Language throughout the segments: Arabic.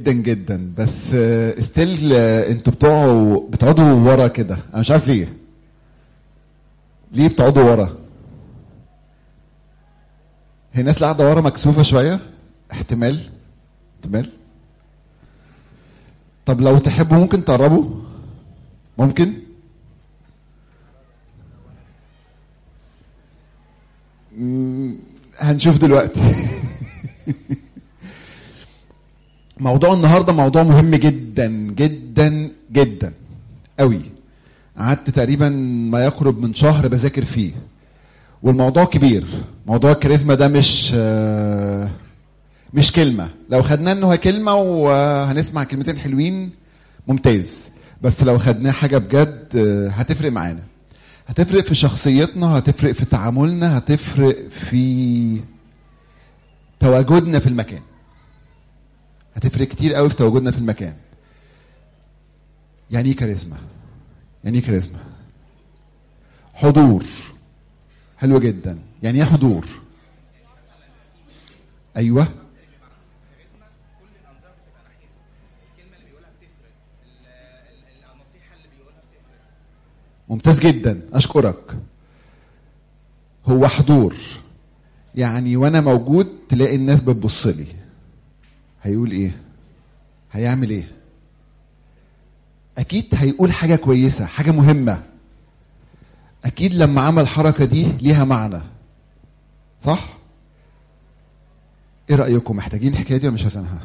جدا جدا، بس ستيل انتوا بتقعدوا ورا كده. انا مش عارف ليه بتقعدوا ورا. هي الناس اللي قاعده ورا مكسوفه شويه، احتمال. طب لو تحبوا ممكن تقربوا، ممكن. هنشوف دلوقتي. موضوع النهارده موضوع مهم جدا جدا جدا قوي. قعدت تقريبا ما يقرب من شهر بذاكر فيه، والموضوع كبير. موضوع الكاريزما ده مش كلمه. لو خدناه انه هي كلمه وهنسمع كلمتين حلوين ممتاز، بس لو خدناه حاجه بجد هتفرق معانا، هتفرق في شخصيتنا، هتفرق في تعاملنا، هتفرق في تواجدنا في المكان. هتفرق كتير قوي في تواجدنا في المكان. يعني ايه كاريزما؟ حضور. حلو جدا. يعني ايه حضور؟ ايوه. ممتاز جدا، اشكرك. هو حضور يعني وانا موجود تلاقي الناس بتبص لي، هيقول ايه؟ هيعمل ايه؟ اكيد هيقول حاجه كويسه، حاجه مهمه. اكيد لما عمل الحركه دي ليها معنى، صح؟ ايه رايكم؟ محتاجين الحكايه دي ولا مش عايزينها؟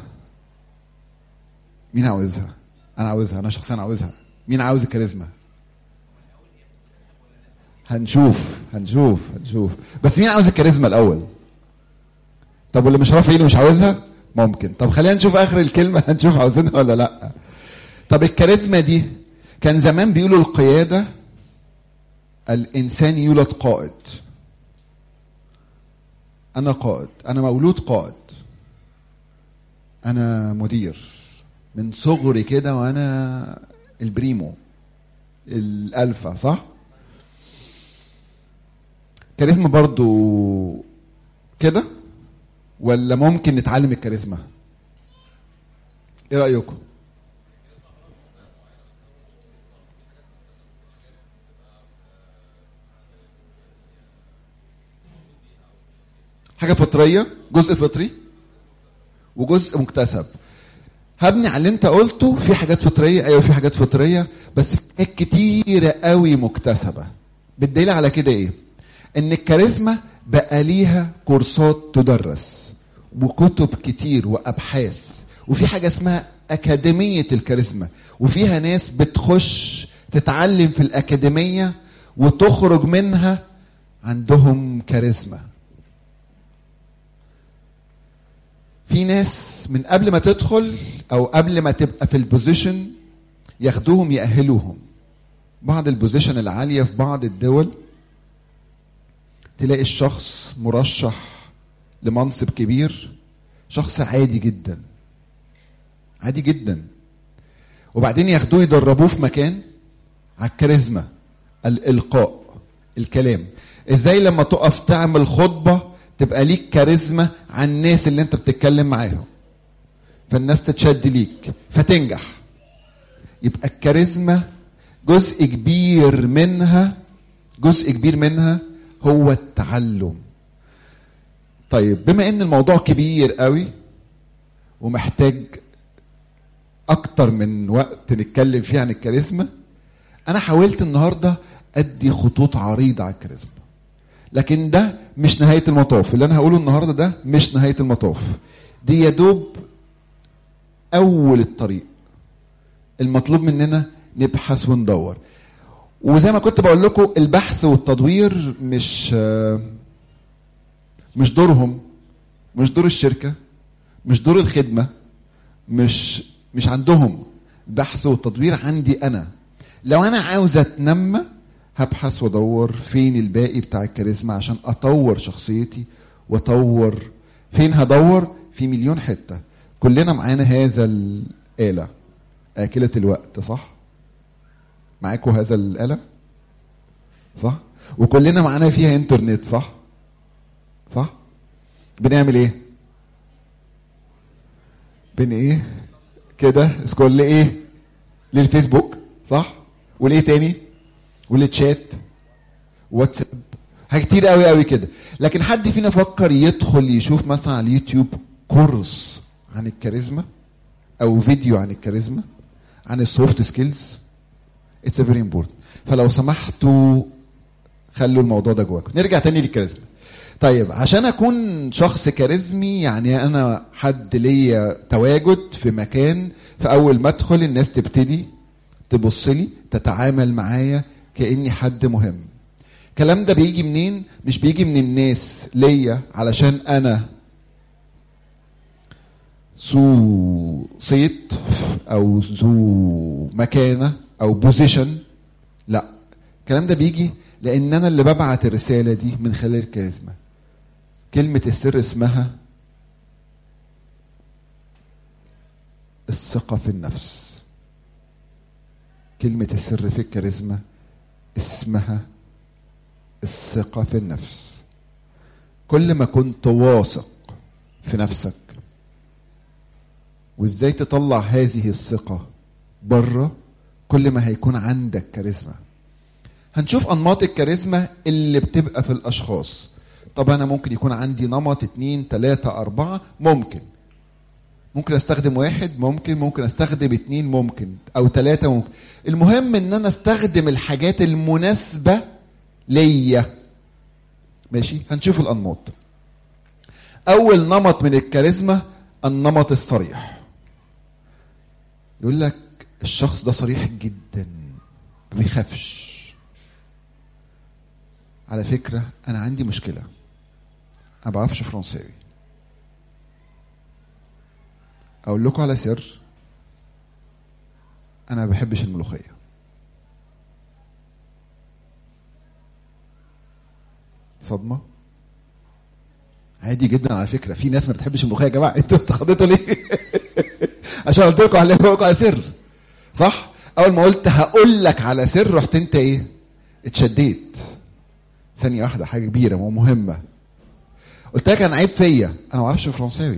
مين عاوزها؟ انا عاوزها، انا شخصيا عاوزها. مين عاوز الكاريزما؟ هنشوف. بس مين عاوز الكاريزما الاول؟ طب واللي مش رافع ايده مش عاوزها؟ ممكن. طب خلينا نشوف اخر الكلمه، هنشوف عاوزينها ولا لا. طب الكاريزما دي كان زمان بيقولوا القياده، الانسان يولد قائد. انا قائد، انا مولود قائد، انا مدير من صغري كده، وانا البريمو الالفا، صح؟ كاريزما برضو كده ولا ممكن نتعلم الكاريزما؟ ايه رأيكم؟ حاجة فطرية، جزء فطري وجزء مكتسب. هبني على اللي انت قلته. في حاجات فطرية، ايوه في حاجات فطرية، بس في حاجات كتيرة قوي مكتسبة. بالدليل على كده ايه؟ ان الكاريزما بقى ليها كورسات تدرس وكتب كتير وابحاث، وفي حاجة اسمها اكاديمية الكاريزما، وفيها ناس بتخش تتعلم في الاكاديمية وتخرج منها عندهم كاريزما. في ناس من قبل ما تدخل او قبل ما تبقى في البوزيشن ياخدوهم يأهلوهم. بعض البوزيشن العالية في بعض الدول تلاقي الشخص مرشح لمنصب كبير، شخص عادي جدا عادي جدا، وبعدين ياخدوه يدربوه في مكان على الكاريزما، الإلقاء، الكلام. ازاي لما تقف تعمل خطبة تبقى ليك كاريزما عن الناس اللي انت بتتكلم معاهم، فالناس تتشد ليك فتنجح. يبقى الكاريزما جزء كبير منها هو التعلم. طيب بما ان الموضوع كبير قوي ومحتاج اكتر من وقت نتكلم فيه عن الكاريزما، انا حاولت النهاردة ادي خطوط عريضة على الكاريزما، لكن ده مش نهاية المطاف. اللي انا هقوله النهاردة ده مش نهاية المطاف، دي يدوب اول الطريق. المطلوب مننا نبحث وندور، وزي ما كنت بقول لكم البحث والتدوير مش دورهم، مش دور الشركة، مش دور الخدمة، مش عندهم. البحث والتدوير عندي انا. لو انا عاوز اتنمى هبحث وادور فين الباقي بتاع الكاريزما عشان اطور شخصيتي واطور. فين هدور؟ في مليون حتة. كلنا معانا هذا الآلة آكلة الوقت، صح؟ معاكم هذا الآلة، صح؟ وكلنا معانا فيها انترنت، صح؟ بنعمل ايه؟ كده سكرول لايه؟ للفيسبوك، صح؟ وليه تاني؟ وللتشات، واتساب، حاجات كتير قوي قوي كده. لكن حد فينا فكر يدخل يشوف مثلا على اليوتيوب كورس عن الكاريزما او فيديو عن الكاريزما، عن السوفت سكيلز؟ اتس فيري امبورتنت. فلو سمحتوا خلوا الموضوع ده جواكم. نرجع تاني للكاريزما. طيب عشان اكون شخص كاريزمي، يعني انا حد ليا تواجد في مكان، فاول ما ادخل الناس تبتدي تبص لي، تتعامل معايا كاني حد مهم. الكلام ده بيجي منين؟ مش بيجي من الناس ليا علشان انا ذو صيت او ذو مكانه او بوزيشن، لا. الكلام ده بيجي لان انا اللي ببعت الرساله دي من خلال الكاريزما. كلمه السر اسمها الثقه في النفس. كلمه السر في الكاريزما اسمها الثقه في النفس. كل ما كنت واثق في نفسك وازاي تطلع هذه الثقه بره، كل ما هيكون عندك كاريزما. هنشوف انماط الكاريزما اللي بتبقى في الاشخاص. طب انا ممكن يكون عندي نمط 2 3 4، ممكن استخدم 1، ممكن استخدم 2، ممكن او 3، ممكن. المهم ان انا استخدم الحاجات المناسبة ليا. ماشي، هنشوف الانماط. اول نمط من الكاريزما النمط الصريح. يقول لك الشخص ده صريح جدا، ما بيخافش. على فكرة انا عندي مشكلة، انا ما بعرفش فرنساوي. اقول لكم على سر، انا ما بحبش الملوخية. صدمة. عادي جدا على فكرة، في ناس ما بتحبش الملوخية. يا جماعة انتوا اتخذتوا ليه؟ عشان قلت لكم على سر، صح؟ اول ما قلت هقول لك على سر رحت انت ايه؟ اتشديت. ثانية واحدة، حاجة كبيرة ومهمة. قلت لك انا عيب فيا، انا ما اعرفش فرنساوي.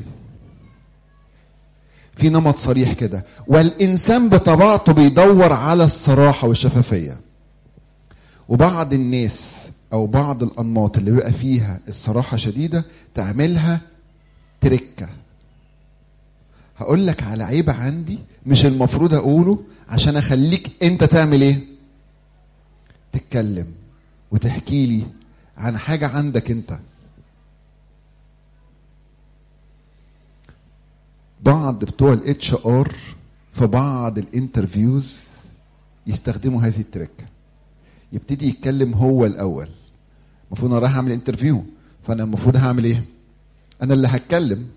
في نمط صريح كده، والانسان بطبيعته بيدور على الصراحة والشفافية. وبعض الناس او بعض الانماط اللي بيبقى فيها الصراحة شديدة تعملها تركة. هقول لك على عيب عندي مش المفروض اقوله عشان اخليك انت تعمل ايه؟ تتكلم وتحكي لي عن حاجة عندك انت. بعض بتوع الاتش ار في بعض الانترفيوز يستخدموا هذه التركة. يبتدي يتكلم هو الاول. المفروض انا رايح اعمل انترفيو، فانا المفروض هعمل ايه؟ انا اللي هتكلم.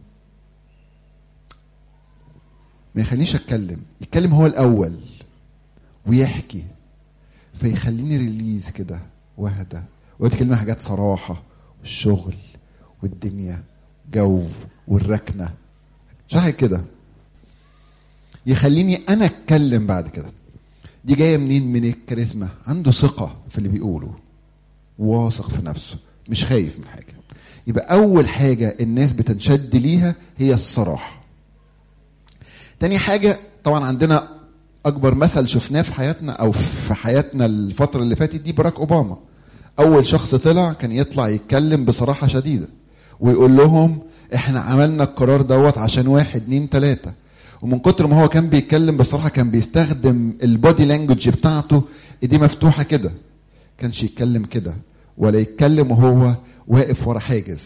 ما يخلينيش اتكلم، يتكلم هو الاول ويحكي، فيخليني ريليز كده واهدى ويتكلم حاجات صراحة والشغل والدنيا جو والركنة، مش حاجة كده. يخليني انا اتكلم بعد كده. دي جاية منين؟ من الكاريزما. عنده ثقة في اللي بيقوله، واثق في نفسه، مش خايف من حاجة. يبقى اول حاجة الناس بتنشد ليها هي الصراحة. تاني حاجة، طبعا عندنا اكبر مثل شفناه في حياتنا او في حياتنا الفترة اللي فاتت دي باراك اوباما. اول شخص طلع كان يطلع يتكلم بصراحة شديدة ويقول لهم احنا عملنا القرار دوت عشان 1 2 3. ومن كتر ما هو كان بيتكلم بصراحة كان بيستخدم البودي لانجوج بتاعته، ايديه مفتوحة كده، كانش يتكلم كده ولا يتكلم وهو واقف ورا حاجز.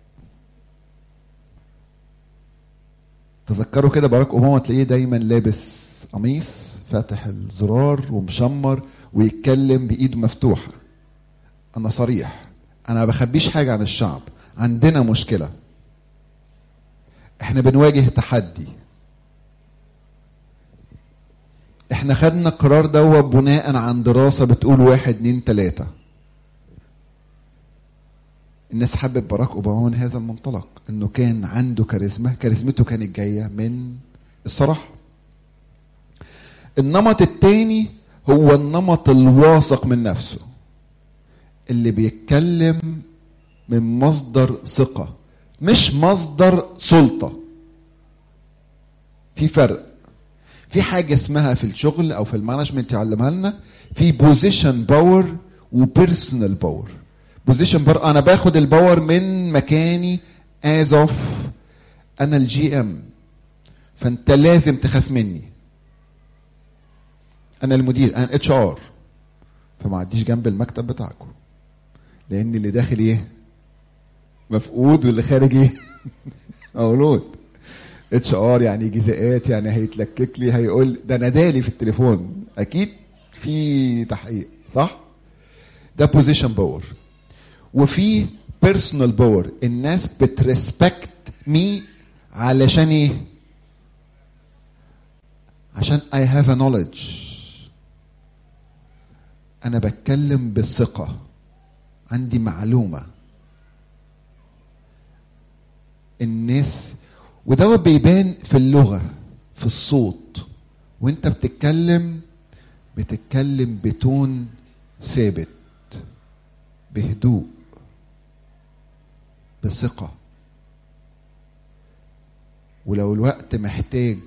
تذكروا كده باراك اوباما تلاقيه دايما لابس قميص فاتح الزرار ومشمر ويتكلم بايده مفتوحة. انا صريح، انا ما بخبيش حاجة عن الشعب. عندنا مشكلة، احنا بنواجه تحدي، احنا خدنا القرار ده بناء عن دراسة بتقول 1 2 3. الناس حبت باراك اوباما من هذا المنطلق، انه كان عنده كاريزما، كاريزمته كانت جاية من الصراحة. النمط الثاني هو النمط الواثق من نفسه، اللي بيتكلم من مصدر ثقة مش مصدر سلطة. في فرق. في حاجه اسمها في الشغل او في المانجمنت يعلمها لنا، في بوزيشن باور وبيرسونال باور. بوزيشن باور انا باخد الباور من مكاني از اوف انا الجي ام، فانت لازم تخاف مني. انا المدير، انا اتش ار، فما عديش جنب المكتب بتاعكم، لان اللي داخل ايه؟ مفقود، واللي خارج ايه؟ مولود. اتش ار يعني جزاءات، يعني هيتلكك لي، هيقول ده نادالي في التليفون، اكيد في تحقيق، صح؟ ده بوزيشن باور. وفي بيرسونال باور، الناس بترسبكت مي علشان ايه؟ عشان I have a knowledge، انا بتكلم بالثقة، عندي معلومة. الناس وده بيبان في اللغة، في الصوت، وانت بتتكلم بتون ثابت، بهدوء، بثقة. ولو الوقت محتاج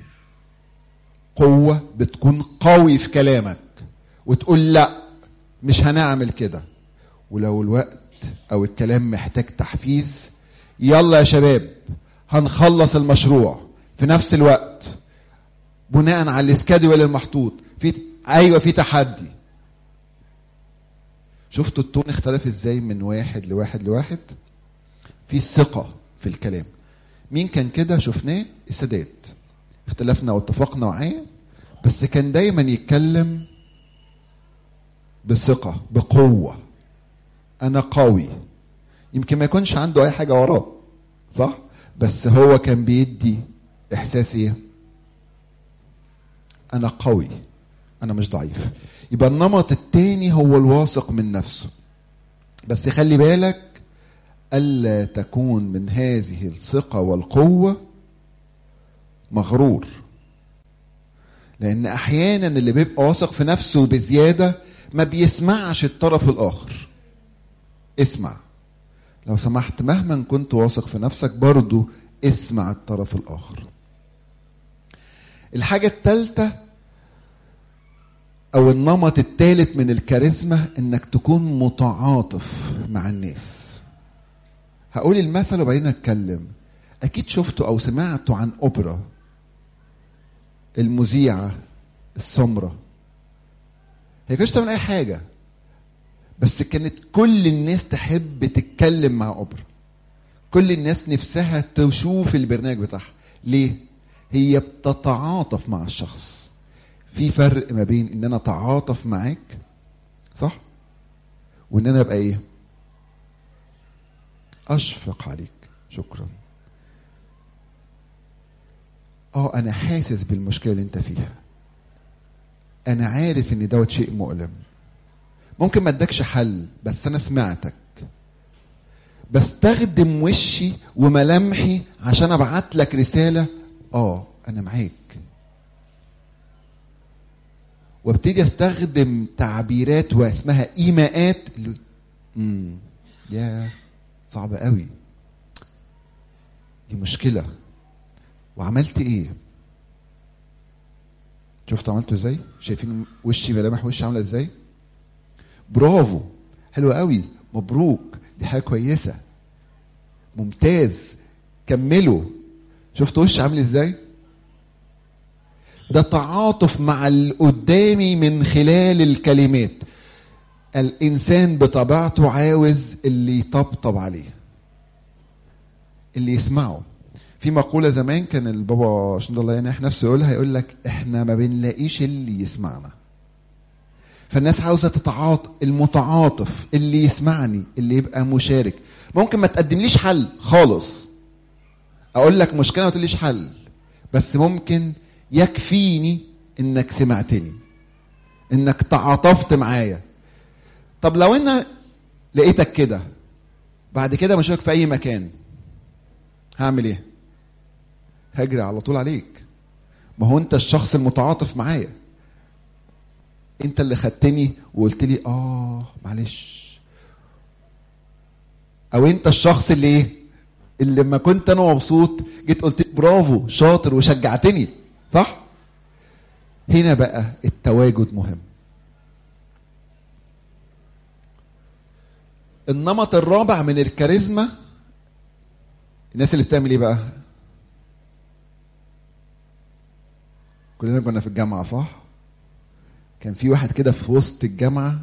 قوة بتكون قوي في كلامك وتقول لا مش هنعمل كده. ولو الوقت او الكلام محتاج تحفيز، يلا يا شباب هنخلص المشروع في نفس الوقت بناء على السكادول المحطوط. في تحدي. شفتوا التون اختلف ازاي من واحد لواحد؟ في ثقة في الكلام. مين كان كده؟ شفناه السادات، اختلفنا واتفقنا معاه، بس كان دايما يتكلم بثقة، بقوة. انا قوي. يمكن ما يكونش عنده اي حاجة وراه، صح؟ بس هو كان بيدي احساس ايه؟ انا قوي، انا مش ضعيف. يبقى النمط التاني هو الواثق من نفسه. بس خلي بالك ألا تكون من هذه الثقة والقوة مغرور، لأن أحيانا اللي بيبقى واثق في نفسه بزيادة ما بيسمعش الطرف الآخر. اسمع لو سمحت، مهما كنت واثق في نفسك برضو اسمع الطرف الآخر. الحاجة الثالثة أو النمط الثالث من الكاريزما إنك تكون متعاطف مع الناس. هقول المثل وبعدين اتكلم. اكيد شفتوا او سمعتوا عن اوبرا المذيعة السمراء. هي كانتش تعمل اي حاجة، بس كانت كل الناس تحب تتكلم مع اوبرا. كل الناس نفسها تشوف البرنامج بتاعها. ليه؟ هي بتتعاطف مع الشخص. في فرق ما بين ان انا اتعاطف معاك، صح، وان انا ابقى ايه؟ اشفق عليك. شكرا. انا حاسس بالمشكله اللي انت فيها، انا عارف ان دوت شيء مؤلم، ممكن ما ادكش حل بس انا سمعتك، بستخدم وشي وملامحي عشان ابعت لك رساله انا معاك. وابتدي استخدم تعبيرات واسمها ايماءات. يا صعبة قوي، دي مشكلة. وعملت ايه؟ شفت عملته ازاي؟ شايفين وشي، ملامح وشي عاملة ازاي؟ برافو، حلو قوي، مبروك، دي حاجة كويسة، ممتاز، كملوا. شفت وشي عامل ازاي؟ ده تعاطف مع اللي قدامي من خلال الكلمات. الانسان بطبيعته عاوز اللي يطبطب عليه، اللي يسمعه. في مقولة زمان كان البابا شنود الله ينح نفسه يقولها، يقول لك احنا ما بنلاقيش اللي يسمعنا. فالناس عاوزة تتعاطف، المتعاطف اللي يسمعني، اللي يبقى مشارك. ممكن ما تقدمليش حل خالص، اقول لك مشكلة ما تقوليش حل، بس ممكن يكفيني انك سمعتني، انك تعاطفت معايا. طب لو انا لقيتك كده بعد كده مشاك في اي مكان، هعمل ايه؟ هجري على طول عليك. ما هو انت الشخص المتعاطف معايا، انت اللي خدتني وقلت لي معلش. او انت الشخص اللي ايه؟ اللي لما كنت انا مبسوط جيت قلت لي برافو شاطر وشجعتني، صح؟ هنا بقى التواجد مهم. النمط الرابع من الكاريزما، الناس اللي بتعمل ايه بقى؟ كلنا كنا في الجامعة صح؟ كان في واحد كده في وسط الجامعة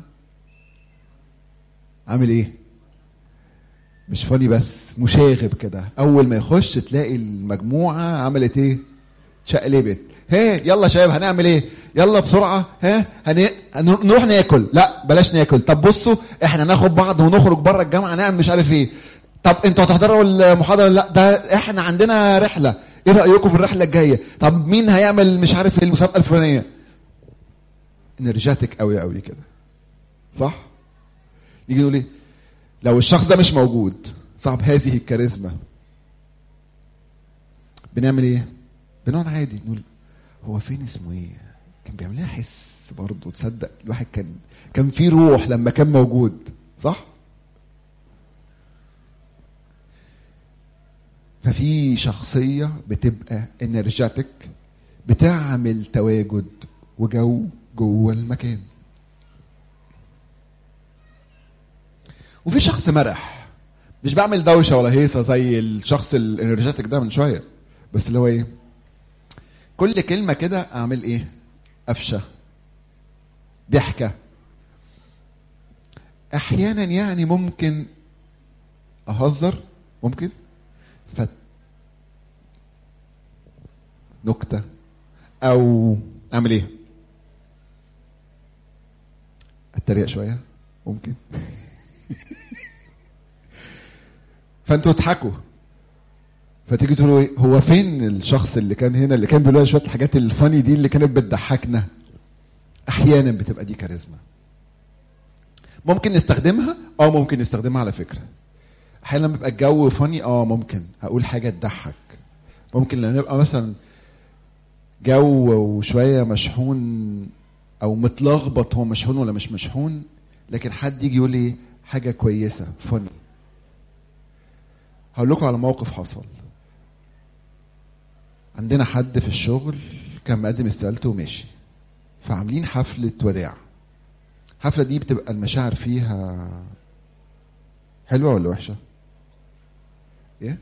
عامل ايه؟ مش فاني بس مشاغب كده، اول ما يخش تلاقي المجموعة عملت ايه؟ شقلبت. يلا شباب هنعمل ايه؟ يلا بسرعة نروح ناكل. لا بلاش ناكل، طب بصوا احنا ناخد بعض ونخرج بره الجامعة نعمل مش عارف ايه. طب انتوا هتحضروا المحاضرة؟ لا ده احنا عندنا رحلة، ايه رأيكم في الرحلة الجاية؟ طب مين هيعمل مش عارف المسابقة الفلانية؟ انرجاتك قوي قوي كده صح؟ يجي يقول ايه؟ لو الشخص ده مش موجود صعب هذه الكاريزما. بنعمل ايه؟ بنقعد عادي نقول هو فين اسمه ايه؟ كان بيعمل لنا حس برضه. تصدق الواحد كان في روح لما كان موجود صح؟ ففي شخصية بتبقى انرجاتك، بتعمل تواجد وجو جوه المكان. وفي شخص مرح، مش بعمل دوشة ولا هيصة زي الشخص الانرجاتك ده من شوية، بس اللي هو ايه؟ كل كلمة كده اعمل ايه؟ قفشة، ضحكة. احيانا يعني ممكن اهزر، ممكن نكتة، او اعمل ايه؟ اتريق شوية ممكن. فانتوا تضحكوا، فتيجي تقولوا ايه؟ هو فين الشخص اللي كان هنا اللي كان بيقول شويه الحاجات الفاني دي اللي كانت بتضحكنا؟ احيانا بتبقى دي كاريزما. ممكن نستخدمها، ممكن نستخدمها على فكره. احيانا بيبقى الجو فاني، ممكن اقول حاجه تضحك. ممكن لما نبقى مثلا جو وشويه مشحون او متلخبط، هو مشحون ولا مش مشحون، لكن حد يجي يقول لي حاجه كويسه فاني. هقول لكم على موقف حصل. عندنا حد في الشغل كان مقدم استقالته وماشي، فعاملين حفلة وداع. الحفلة دي بتبقى المشاعر فيها حلوة ولا وحشة؟ ايه؟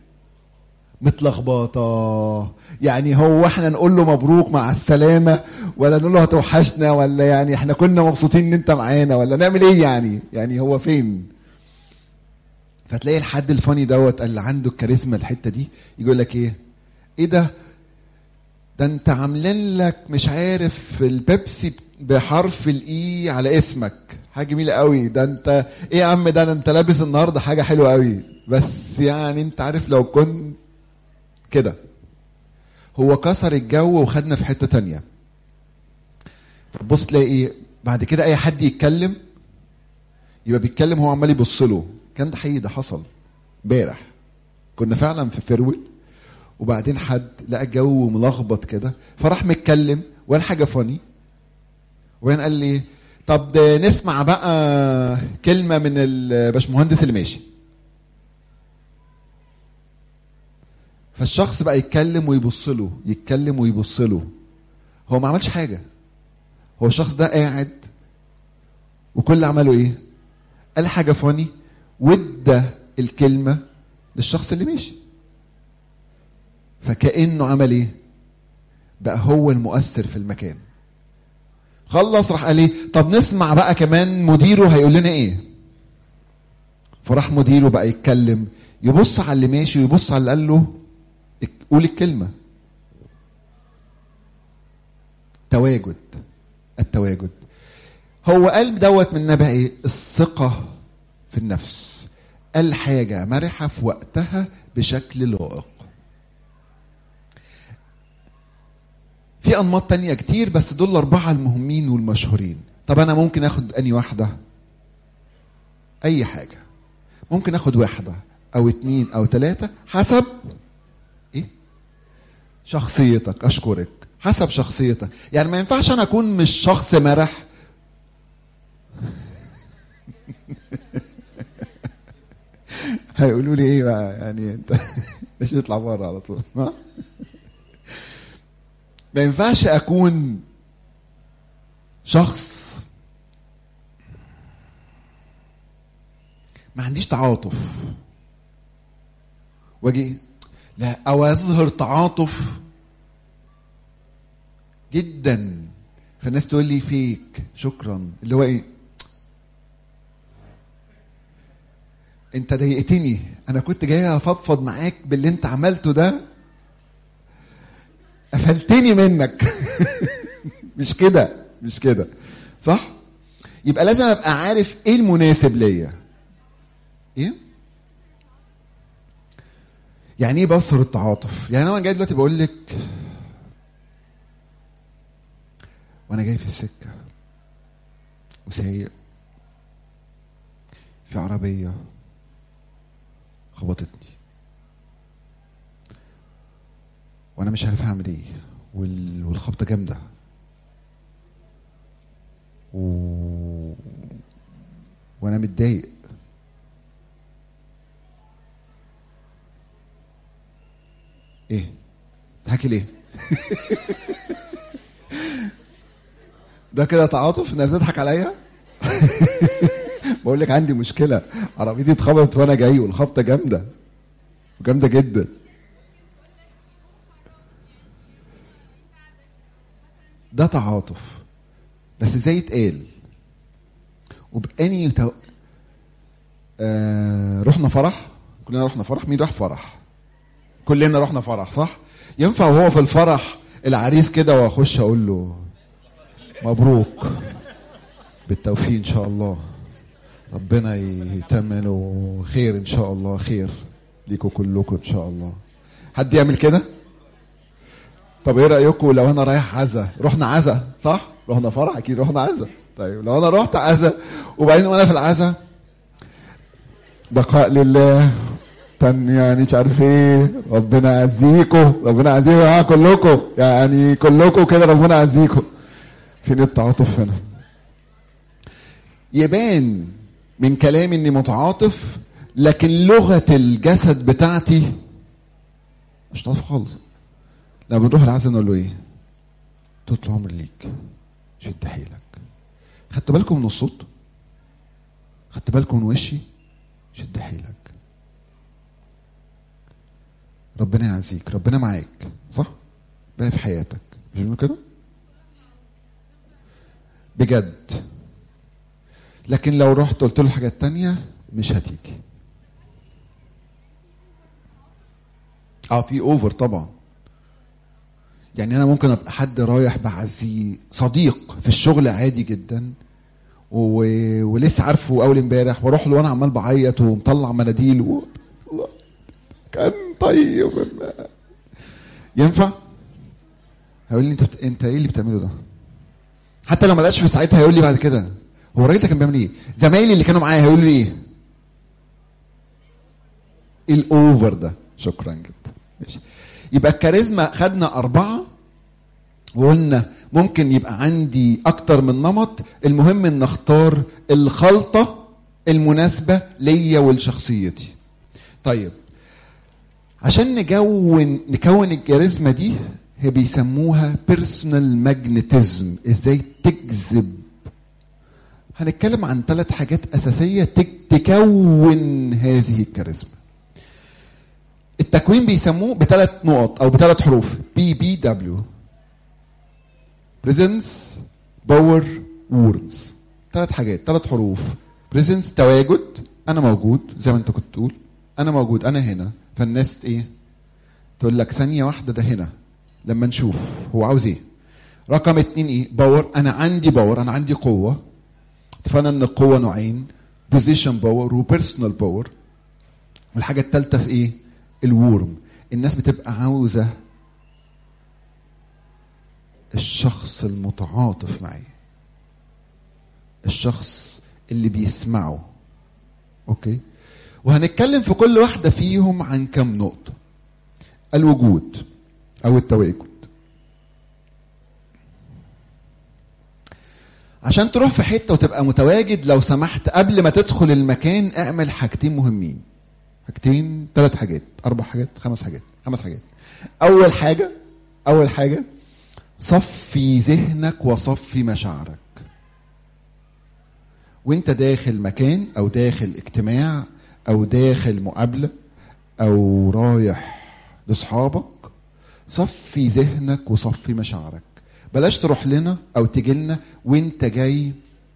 متلخبطة. يعني هو احنا نقول له مبروك مع السلامة، ولا نقول له هتوحشنا، ولا يعني احنا كنا مبسوطين ان انت معانا، ولا نعمل ايه يعني هو فين؟ فتلاقي الحد الفاني دوت اللي عنده الكاريزما الحتة دي يقول لك ايه ده انت عاملين لك مش عارف البيبسي بحرف الاي على اسمك، حاجه جميله قوي. ده انت ايه يا عم؟ ده انت لابس النهارده حاجه حلوه قوي، بس يعني انت عارف لو كنت كده. هو كسر الجو وخدنا في حته تانية. بص تلاقي ايه بعد كده؟ اي حد يتكلم يبقى بيتكلم هو عمال يبص له. كان ده حقيقي، ده حصل امبارح. كنا فعلا في فيرويل، وبعدين حد لقى الجو ملخبط كده فراح متكلم وقال حاجه فاني، وبعدين قال لي طب نسمع بقى كلمه من الباشمهندس اللي ماشي. فالشخص بقى يتكلم ويبص له، يتكلم ويبص له. هو ما عملش حاجه، هو الشخص ده قاعد وكل اللي عمله ايه؟ قال حاجه فاني وادى الكلمه للشخص اللي ماشي. فكأنه عمل ايه؟ بقى هو المؤثر في المكان. خلص راح قال ايه؟ طب نسمع بقى كمان مديره هيقول لنا ايه. فراح مديره بقى يتكلم، يبص على اللي ماشي ويبص على اللي قال له قول الكلمة. تواجد. التواجد هو قال دوت من بقى ايه؟ الثقة في النفس. قال حاجة مرحة في وقتها بشكل لائق. في انماط تانية كتير، بس دول الاربعة المهمين والمشهورين. طب انا ممكن اخد اني واحدة؟ اي حاجة. ممكن اخد واحدة او اتنين او تلاتة حسب ايه؟ شخصيتك. اشكرك. حسب شخصيتك. يعني ما ينفعش انا اكون مش شخص مرح هيقولوا لي ايه بقى؟ يعني انت مش يطلع بره على طول. ما ينفعش اكون شخص ما عنديش تعاطف واجي لا او اظهر تعاطف جدا، فالناس تقول لي فيك شكرا، اللي هو ايه، انت ضايقتني، انا كنت جاي افضفض معاك باللي انت عملته ده، قفلتني منك. مش كده صح؟ يبقى لازم ابقى عارف ايه المناسب ليا. ايه يعني ايه بظهر التعاطف؟ يعني انا جاي دلوقتي بقول لك وانا جاي في السكه وسايق في عربيه خبطتني وانا مش عارف اعمل ايه، والخبطه جامده وانا متضايق. ايه تحكي ليه؟ ده كده تعاطف انها بتضحك عليا؟ بقول لك عندي مشكله، عربيتي اتخبطت وانا جاي والخبطه جامده جدا. ده تعاطف بس ازاي يتقال وبأني رحنا فرح، كلنا رحنا فرح، مين راح فرح؟ كلنا رحنا فرح صح؟ ينفع وهو في الفرح العريس كده واخش اقول له مبروك بالتوفيق ان شاء الله، ربنا يتمنوا خير ان شاء الله، خير ليكوا كلكم ان شاء الله. حد يعمل كده؟ طب ايه رايكم لو انا رايح عزا، رحنا عزا صح؟ رحنا فرح اكيد رحنا عزا. طيب لو انا رحت عزا وبعدين وانا في العزا بقاء لله يعني مش عارف ايه، ربنا يعزيكم يا كلكم، يعني كلكم كده ربنا يعزيكم، فين التعاطف هنا؟ يبان من كلامي اني متعاطف لكن لغة الجسد بتاعتي مش تعاطف خالص. لما بنروح العزا نقول له ايه؟ طول العمر ليك، شد حيلك. خدت بالكم من الصوت؟ خدت بالكم من وشي؟ شد حيلك، ربنا يعزيك، ربنا معاك صح؟ بقى في حياتك، مش بنقول كده؟ بجد. لكن لو رحت قلت له حاجات تانية مش هتيجي. في اوفر طبعا. يعني انا ممكن ابقى حد رايح بعزيه، صديق في الشغل عادي جدا ولسه عارفه اول امبارح، واروح له وانا عمال بعيط ومطلع مناديل كان طيب. ينفع؟ هيقول لي انت ايه اللي بتعمله ده؟ حتى لو ما لقاش في ساعتها هيقول لي بعد كده هو الراجل ده كان بيعمل ايه؟ زمايلي اللي كانوا معايا هيقولوا لي ايه؟ الاوفر ده. شكرا جدا. ماشي. يبقى الكاريزما خدنا 4 وقلنا ممكن يبقى عندي اكتر من نمط، المهم ان اختار الخلطة المناسبة ليا ولشخصيتي. طيب عشان نكون الكاريزما دي هي بيسموها بيرسونال ماجنتيزم، ازاي تجذب. هنتكلم عن 3 حاجات اساسية تكون هذه الكاريزما. التكوين بيسموه ب3 نقط او ب3 حروف، BBW، بريزنس، باور، وورمز. 3 حاجات، 3 حروف. بريزنس تواجد، انا موجود زي ما انت كنت تقول، انا موجود، انا هنا، فالناس ايه تقول لك ثانيه واحده ده هنا لما نشوف هو عاوز ايه. رقم 2 ايه؟ باور، انا عندي باور، انا عندي قوه. اتفقنا ان القوه نوعين، بوزيشن باور وبيرسونال باور. والحاجه الثالثه في ايه؟ الورم. الناس بتبقى عاوزه الشخص المتعاطف معي، الشخص اللي بيسمعه. اوكي، وهنتكلم في كل واحدة فيهم عن كم نقطة. الوجود او التواجد. عشان تروح في حتة وتبقى متواجد، لو سمحت قبل ما تدخل المكان اعمل حاجتين مهمين. حاجتين، 3 حاجات، 4 حاجات، 5 حاجات. 5 حاجات. اول حاجة صفي ذهنك وصفي مشاعرك. وانت داخل مكان او داخل اجتماع او داخل مقابلة او رايح لاصحابك، صفي ذهنك وصفي مشاعرك. بلاش تروح لنا او تجي لنا وانت جاي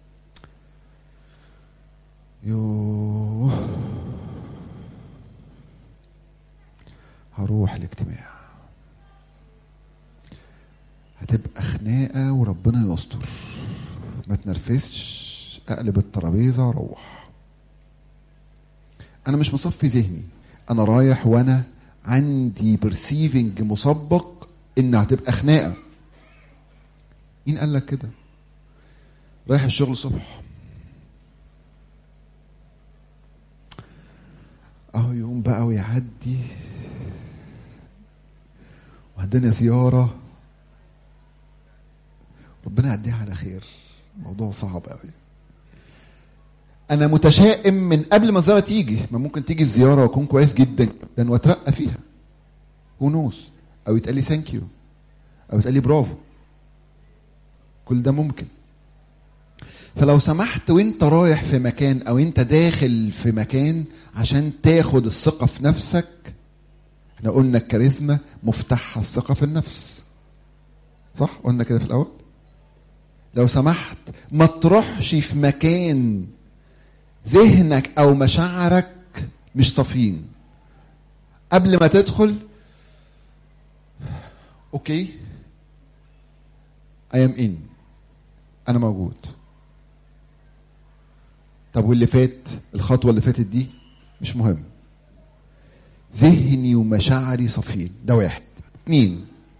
هروح الاجتماع، هتبقى خناقة وربنا يستر، ما تنرفزش، اقلب الترابيزة واروح. انا مش مصفي ذهني، انا رايح وانا عندي برسيفنج مسبق ان هتبقى خناقة. مين قال لك كده؟ رايح الشغل الصبح، اهو يوم بقى ويعدي وعندنا زيارة، ربنا يعديها على خير. موضوع صعب قوي. انا متشائم من قبل ما الزيارة تيجي، ما ممكن تيجي الزيارة واكون كويس جدا جدا واترقى فيها، ونوس، او يتقال لي ثانك يو، او يتقال لي برافو، كل ده ممكن. فلو سمحت وانت رايح في مكان او انت داخل في مكان عشان تاخد الثقة في نفسك، احنا قلنا الكاريزما مفتاحها الثقة في النفس، صح؟ قلنا كده في الاول. لو سمحت ما تروحش في مكان ذهنك او مشاعرك مش صافين. قبل ما تدخل اوكي I am in، انا موجود. طب واللي فات، الخطوة اللي فاتت دي مش مهم، ذهني ومشاعري صافين، ده واحد. 2،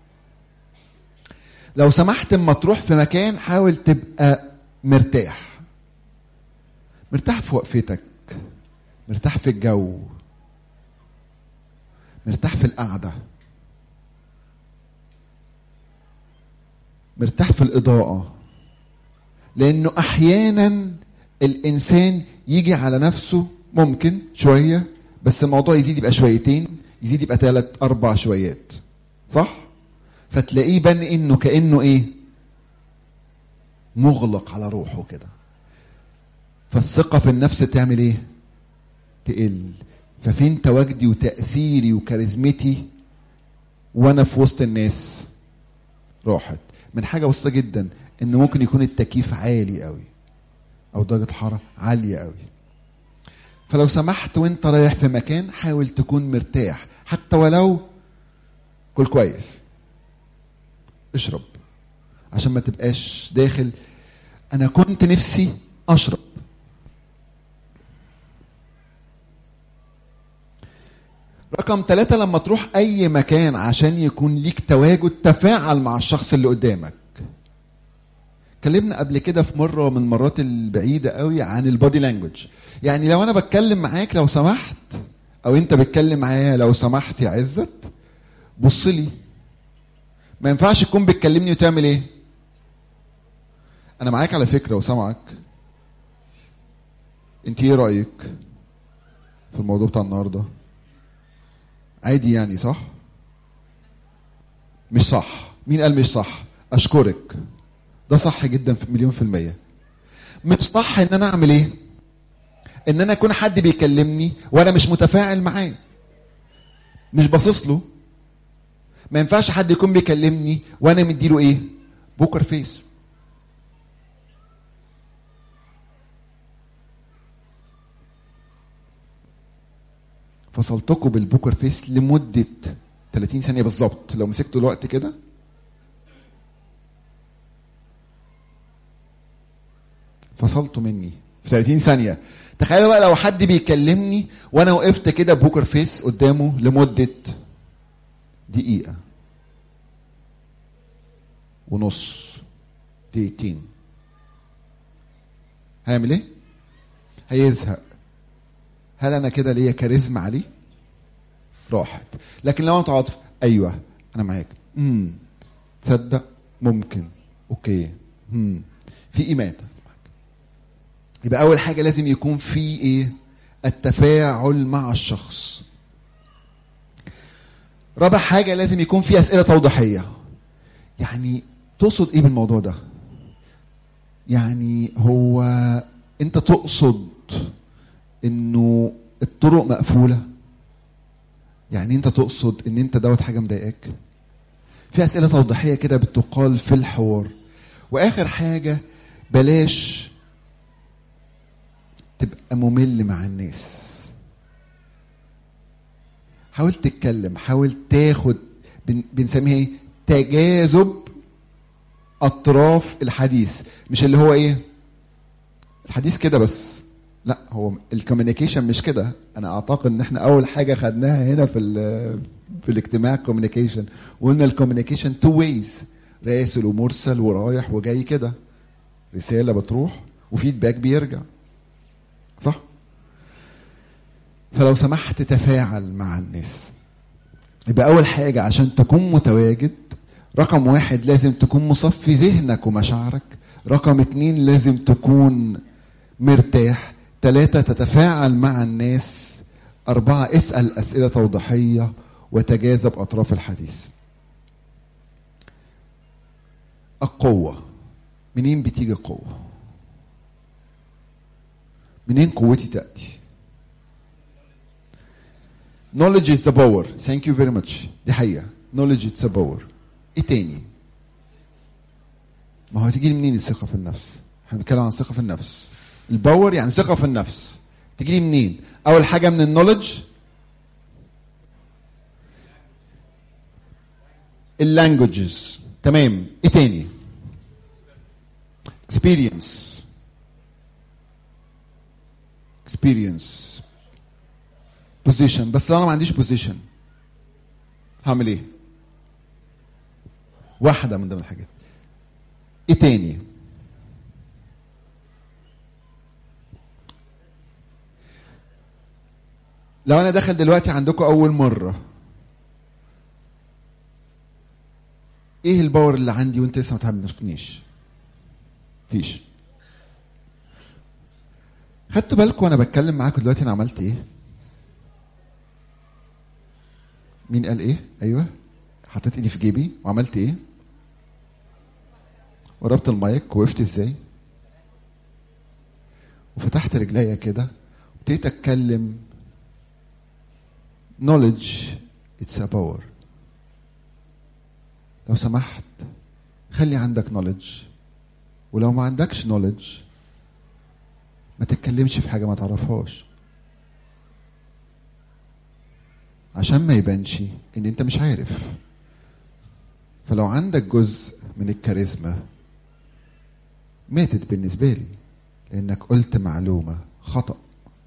لو سمحت اما تروح في مكان حاول تبقى مرتاح، مرتاح في وقفتك، مرتاح في الجو، مرتاح في القعدة، مرتاح في الإضاءة. لأنه أحيانا الإنسان يجي على نفسه ممكن شوية، بس الموضوع يزيد يبقى شويتين، يزيد يبقى 3-4 شويات، صح؟ فتلاقيه بان انه كأنه ايه، مغلق على روحه كده. فالثقة في النفس تعمل ايه؟ تقل. ففين تواجدي وتأثيري وكاريزمتي وانا في وسط الناس؟ راحت. من حاجة بسيطة جدا، انه ممكن يكون التكييف عالي قوي او درجة حرارة عالية قوي. فلو سمحت وانت رايح في مكان حاول تكون مرتاح، حتى ولو كل كويس، اشرب، عشان ما تبقاش داخل انا كنت نفسي اشرب. رقم 3، لما تروح اي مكان عشان يكون ليك تواجد، تفاعل مع الشخص اللي قدامك. اتكلمنا قبل كده في مرة من المرات البعيدة قوي عن البودي لانجوج. يعني لو انا بتكلم معاك لو سمحت، او انت بتكلم معايا لو سمحت يا عزت، بص لي. ما ينفعش تكون بتكلمني وتعمل ايه؟ انا معاك على فكرة وسامعك. انت ايه رأيك في الموضوع بتاع النهاردة؟ عادي يعني، صح؟ مش صح. مين قال مش صح؟ اشكرك، ده صح جدا في 1,000,000%. مش صح ان انا اعمل ايه؟ ان انا اكون حد بيكلمني وانا مش متفاعل معاه، مش باصص له. ما ينفعش حد يكون بيكلمني وانا مديله ايه؟ بوكر فيس. فصلتكم بالبوكر فيس لمدة 30 ثانية بالظبط. لو مسكتوا الوقت كده، فصلتوا مني في 30 ثانية. تخيلوا بقى لو حد بيكلمني وانا وقفت كده بوكر فيس قدامه لمدة دقيقة ونص، دقيقتين، هيعمل ايه؟ هيزهق. هل انا كده ليا كاريزما عليه؟ راحت. لكن لو انا متعاطف، ايوه انا معاك، تصدق ممكن، اوكي، في ايمات. يبقى اول حاجه لازم يكون في ايه؟ التفاعل مع الشخص. رابع حاجه لازم يكون في اسئله توضيحيه. يعني تقصد ايه بالموضوع ده؟ يعني هو انت تقصد انه الطرق مقفولة؟ يعني انت تقصد ان انت دوت حاجة مضايقاك؟ في اسئلة توضيحية كده بتقال في الحوار. واخر حاجة، بلاش تبقى ممل مع الناس. حاول تتكلم، حاول تاخد، بنسميها ايه، تجاذب اطراف الحديث. مش اللي هو ايه الحديث كده بس، لا، هو الكوميونيكيشن مش كده. انا اعتقد ان احنا اول حاجه خدناها هنا في الاجتماع كوميونيكيشن، وقلنا الكوميونيكيشن تو ويز، راسل ومرسل ورايح وجاي كده، رساله بتروح وفيدباك بيرجع، صح؟ فلو سمحت تفاعل مع الناس. يبقى اول حاجه عشان تكون متواجد، رقم 1 لازم تكون مصفي ذهنك ومشاعرك. رقم 2 لازم تكون مرتاح. 3 تتفاعل مع الناس. 4 اسأل أسئلة توضيحية وتجاذب أطراف الحديث. القوة، منين بتيجي القوة؟ منين قوتي تأتي؟ knowledge is the power. thank you very much. دي حقيقة. knowledge is the power. ايه تاني؟ ما هو هتيجي منين الثقة في النفس؟ احنا بنتكلم عن الثقة في النفس. الباور يعني ثقة في النفس. تيجي لي منين؟ أول حاجة من النولج، اللانجوجز، تمام. ايه تاني؟ experience. position. بس انا ما عنديش position، هعمل ايه؟ واحدة من ضمن الحاجات. ايه تاني؟ لو انا داخل دلوقتي عندكم اول مرة، ايه الباور اللي عندي وانت لسه ما تعرفنيش؟ فيش. خدتوا بالكم وانا بتكلم معاكم دلوقتي انا عملت ايه؟ مين قال ايه؟ ايوه، حطيت ايدي في جيبي وعملت ايه؟ وربط المايك. وقفت ازاي؟ وفتحت رجليا كده وابتديت اتكلم. knowledge it's a power. لو سمحت خلي عندك knowledge، ولو ما عندكش knowledge ما تتكلمش في حاجة ما تعرفهاش، عشان ما يبانش ان انت مش عارف. فلو عندك جزء من الكاريزما ماتت بالنسبة لي، لانك قلت معلومة خطأ.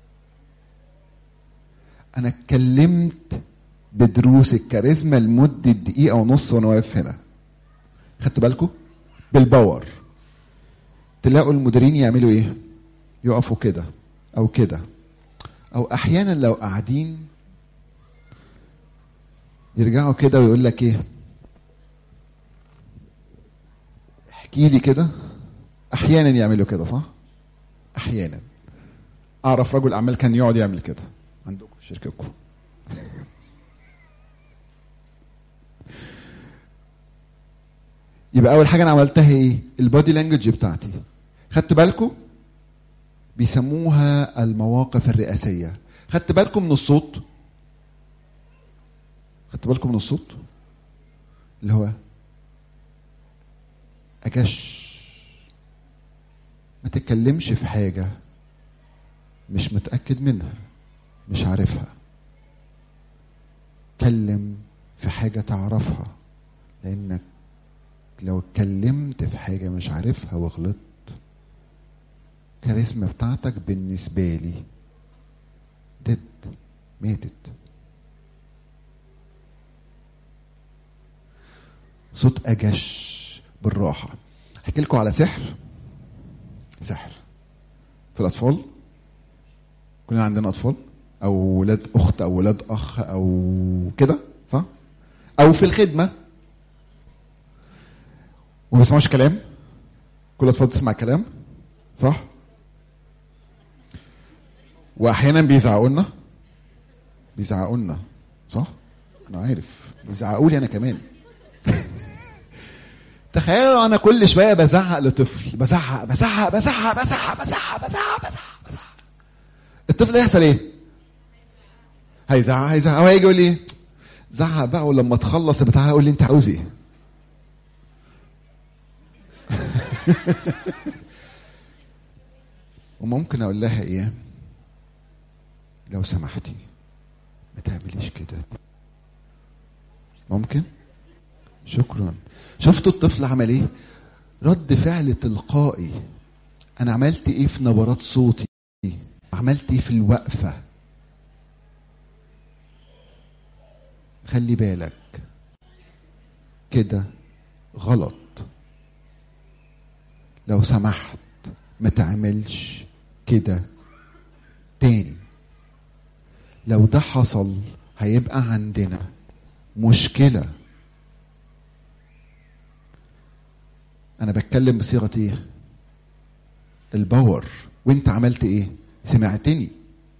انا اتكلمت بدروس الكاريزما لمدة دقيقة ونص وانا واقف هنا. خدتوا بالكم؟ بالباور. تلاقوا المديرين يعملوا ايه؟ يقفوا كده او كده، او احيانا لو قاعدين يرجعوا كده ويقول لك ايه؟ احكي لي كده. احيانا يعملوا كده، صح؟ احيانا. اعرف رجل اعمال كان يقعد يعمل كده عندكم في شركتكم. يبقى اول حاجه انا عملتها ايه؟ البودي لانجوج بتاعتي. خدتوا بالكم؟ بيسموها المواقف الرئاسيه. خدت بالكم من الصوت؟ خدت بالكم من الصوت اللي هو اجش؟ ما تتكلمش في حاجه مش متاكد منها، مش عارفها. اتكلم في حاجه تعرفها، لانك لو اتكلمت في حاجه مش عارفها وغلطت، الكاريزما بتاعتك بالنسبه لي ماتت. صوت اجش بالراحه. احكي لكم على سحر في الاطفال. كلنا عندنا اطفال، او ولاد اخت او ولاد اخ او كده، صح؟ او في الخدمه وما بيسمعوش كلام. كل الاطفال بتسمع كلام، صح؟ واحيانا بيزعقوا لنا، صح؟ انا عارف بيزعقوا لي انا كمان. تخيلوا انا كل شويه بزعق لطفل، بزعق بزعق بزعق بزعق بزعق بزعق بزعق، الطفل هيحصل ايه؟ هيزعق هو هيجي يقول لي زعق بقى، ولما تخلص بتاعها يقول لي انت عاوز ايه؟ وممكن اقول لها ايه؟ لو سمحتي ما تعمليش كده. ممكن؟ شكرا. شفتوا الطفل عمل ايه؟ رد فعل تلقائي. انا عملت ايه في نبرات صوتي؟ عملت ايه في الوقفة؟ خلي بالك كده غلط، لو سمحت ما تعملش كده تاني. لو ده حصل هيبقى عندنا مشكلة. انا بتكلم بصيغة ايه؟ الباور. وانت عملت ايه؟ سمعتني،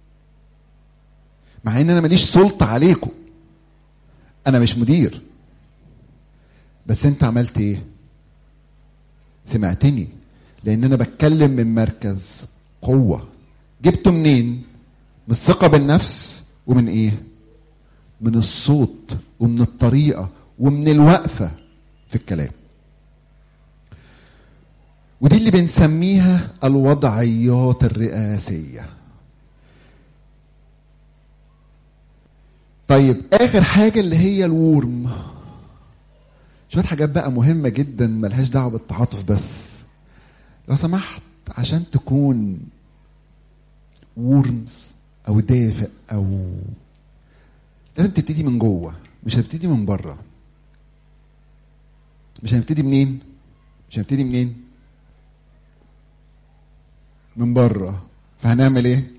مع ان انا ماليش سلطة عليكم، انا مش مدير، بس انت عملت ايه؟ سمعتني، لان انا بتكلم من مركز قوة. جبته منين؟ من الثقة بالنفس، ومن ايه؟ من الصوت، ومن الطريقة، ومن الوقفة في الكلام. ودي اللي بنسميها الوضعيات الرئاسية. طيب اخر حاجة اللي هي الورم. شوية حاجات بقى مهمة جدا ملهاش دعوة بالتعاطف بس. لو سمحت عشان تكون وورمز او دافئ، او لازم تبتدي من جوه، مش هتبتدي من بره. مش هنبتدي منين؟ مش هنبتدي منين؟ من بره. فهنعمل ايه؟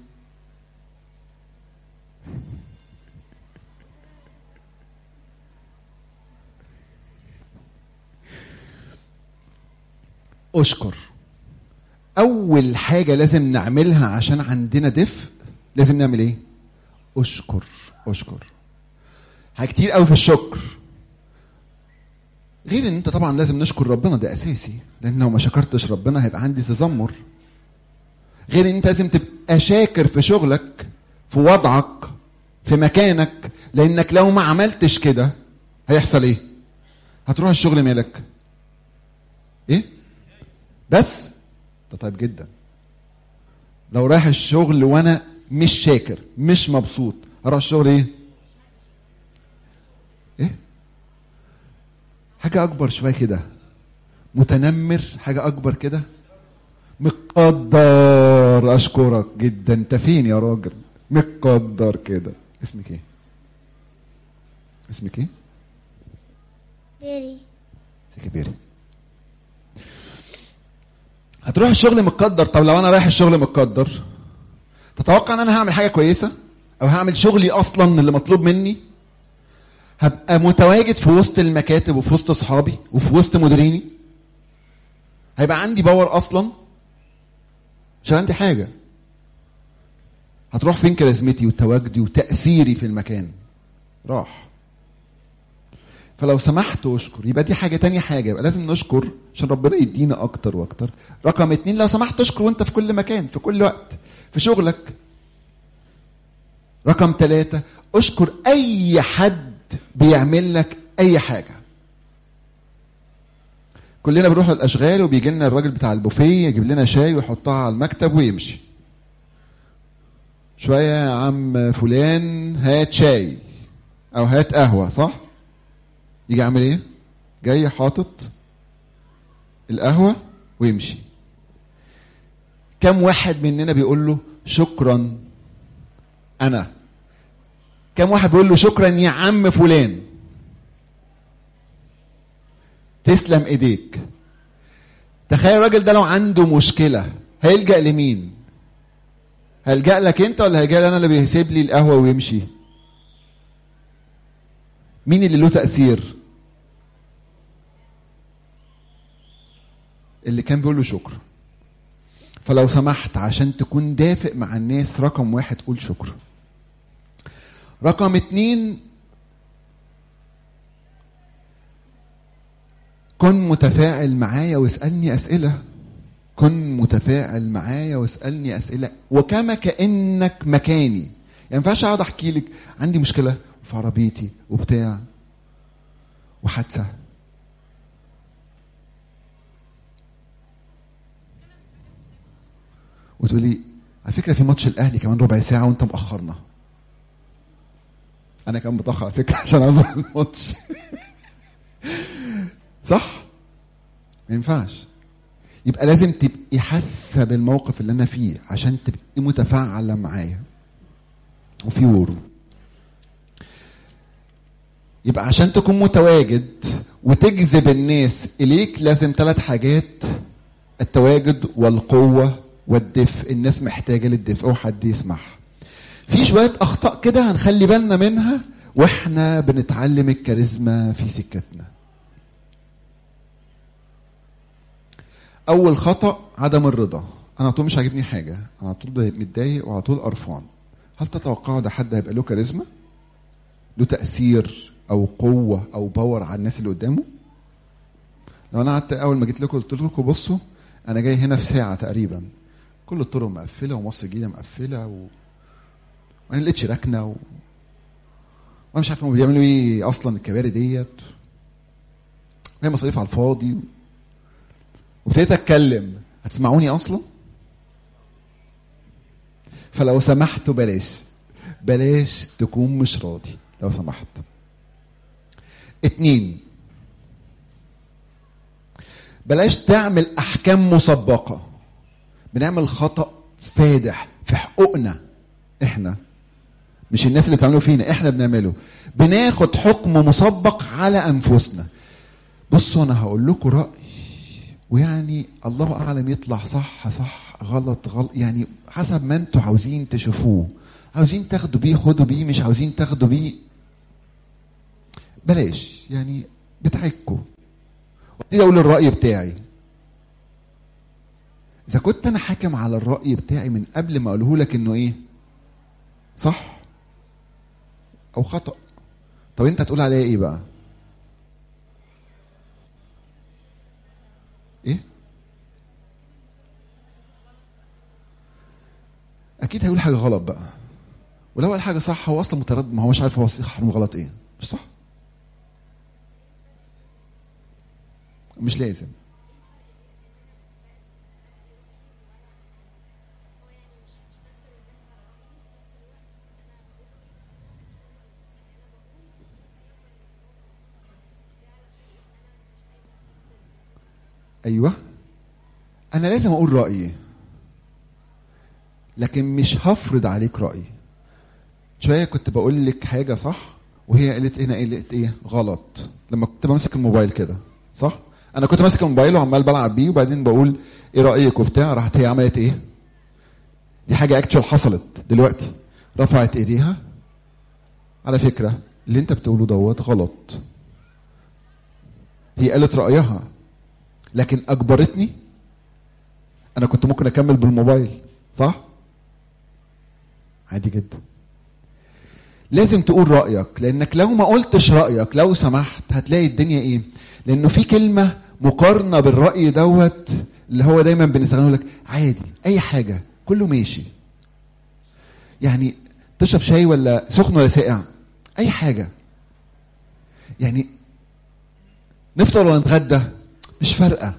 اشكر. اول حاجة لازم نعملها عشان عندنا دفء، لازم نعمل ايه؟ اشكر. اشكر. حاجة كتير قوي في الشكر، غير ان انت طبعا لازم نشكر ربنا، ده اساسي، لان لو ما شكرتش ربنا هيبقى عندي تذمر. غير ان انت لازم تبقى شاكر في شغلك، في وضعك، في مكانك، لانك لو ما عملتش كده هيحصل ايه؟ هتروح الشغل مالك ايه؟ بس ده طيب جدا. لو رايح الشغل وانا مش شاكر، مش مبسوط، هروح الشغل ايه؟ ايه؟ حاجة اكبر شوية كده، متنمر، حاجة اكبر كده، مقدر. اشكرك جدا. انت فين يا راجل؟ مقدر كده. اسمك ايه؟ اسمك ايه؟ بيري. بيري. هتروح الشغل متقدر. طب لو انا رايح الشغل متقدر، تتوقع ان انا هعمل حاجة كويسة؟ او هعمل شغلي اصلا اللي مطلوب مني؟ هبقى متواجد في وسط المكاتب، وفي وسط اصحابي، وفي وسط مديريني؟ هيبقى عندي باور اصلا؟ مش عندي حاجة. هتروح فين كاريزمتي وتواجدي وتأثيري في المكان؟ راح. فلو سمحت اشكر. يبقى دي حاجة. تانية حاجة يبقى لازم نشكر عشان ربنا يدينا اكتر واكتر. رقم 2، لو سمحت اشكر وانت في كل مكان، في كل وقت، في شغلك. رقم 3، اشكر اي حد بيعمل لك اي حاجة. كلنا بنروح الاشغال وبيجي لنا الراجل بتاع البوفيه يجيب لنا شاي ويحطها على المكتب ويمشي. شوية يا عم فلان هات شاي او هات قهوة، صح؟ يجي عامل ايه؟ جاي حاطط القهوة ويمشي. كم واحد مننا بيقول له شكرا؟ انا. كم واحد بيقول له شكرا يا عم فلان؟ تسلم ايديك. تخيل الراجل ده لو عنده مشكلة هيلجأ لمين؟ هيلجأ لك انت ولا هيلجأ لي انا اللي بيسيب لي القهوة ويمشي؟ مين اللي له تأثير؟ اللي كان بيقول له شكرا. فلو سمحت عشان تكون دافئ مع الناس، رقم 1 قول شكرا. رقم 2، كن متفاعل معايا واسألني أسئلة. كن متفاعل معايا واسألني أسئلة وكما كأنك مكاني. يعني ما ينفعش اقعد احكي لك عندي مشكلة في عربيتي وبتاع وحادثة، وتقولي على فكرة في ماتش الأهلي كمان ربع ساعة وانت مأخرنا. أنا كمان متأخر على فكرة عشان أظهر الماتش. صح؟ ما ينفعش. يبقى لازم تبقي حاسة بالموقف اللي أنا فيه عشان تبقي متفاعلة معايا وفي ورو. يبقى عشان تكون متواجد وتجذب الناس إليك لازم 3 حاجات: التواجد والقوة والدفء. الناس محتاجة للدفء وحد يسمعها. في شوية أخطاء كده هنخلي بالنا منها وإحنا بنتعلم الكاريزما في سكتنا. أول خطأ عدم الرضا. أنا على طول مش عاجبني حاجة، أنا على طول متضايق وعلى طول قرفان. هل تتوقعوا ده حد هيبقى له كاريزما؟ له تأثير أو قوة أو باور على الناس اللي قدامه؟ لو أنا قعدت أول ما جيت لكم قلت لكم بصوا أنا جاي هنا في ساعة تقريبا، كل الطرق مقفلة ومصر الجديدة مقفلة وأنا لقيتش ركنة وأنا مش عارف هم بيعملوا إيه أصلا الكباري ديت، وهي مصاريف على الفاضي، وابتديت أتكلم، هتسمعوني أصلا؟ فلو سمحتوا بلاش تكون مش راضي لو سمحت. 2، بلاش تعمل أحكام مسبقة. بنعمل خطأ فادح في حقوقنا احنا، مش الناس اللي بتعملوا فينا، احنا بنعمله. بناخد حكم مسبق على أنفسنا. بصوا أنا هقول لكم رأي ويعني الله أعلم يطلع صح غلط يعني حسب ما انتوا عاوزين تشوفوه. عاوزين تاخدوا بيه خدوا بيه، مش عاوزين تاخدوا بيه بلاش، يعني بتاعكم. وابتدي اقول الرأي بتاعي. اذا كنت انا حاكم على الرأي بتاعي من قبل ما اقوله لك انه ايه صح او خطأ، طب انت هتقول عليا ايه بقى؟ ايه؟ اكيد هيقول حاجة غلط بقى. ولو قال حاجة صح هو اصلا متردد، ما هو مش عارف هو صح من غلط ايه. مش صح؟ مش لازم. ايوه انا لازم اقول رأيي لكن مش هفرض عليك رأيي. شوية كنت بقول لك حاجة صح وهي قالت هنا قالت ايه غلط. لما كنت بمسك الموبايل كده صح، انا كنت ماسك الموبايل وعمال بلعب بيه وبعدين بقول ايه رأيك وبتاع، راحت هي عملت ايه؟ دي حاجة اكتشوال حصلت دلوقتي. رفعت ايديها على فكرة اللي انت بتقوله دوت غلط. هي قالت رأيها لكن اجبرتني. انا كنت ممكن اكمل بالموبايل صح؟ عادي جدا. لازم تقول رأيك، لانك لو ما قلتش رأيك لو سمحت هتلاقي الدنيا ايه؟ لانه في كلمة مقارنة بالرأي دوت اللي هو دايما بنستخدمه لك عادي اي حاجة كله ماشي. يعني تشرب شاي ولا سخن ولا ساقع اي حاجة، يعني نفطر ولا نتغدى مش فارقة